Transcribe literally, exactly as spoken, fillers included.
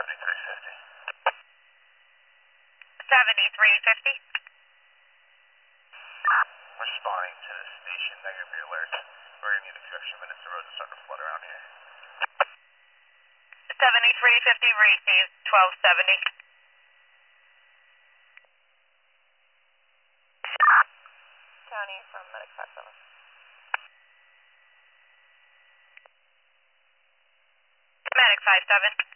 seventy-three fifty. seventy-three fifty. Responding to the station, negative your alerts. We're going to need a few extra minutes. The roads are starting to flood around here. seventy-three fifty, receive twelve seventy. County from Medic five seven. Medic five seven.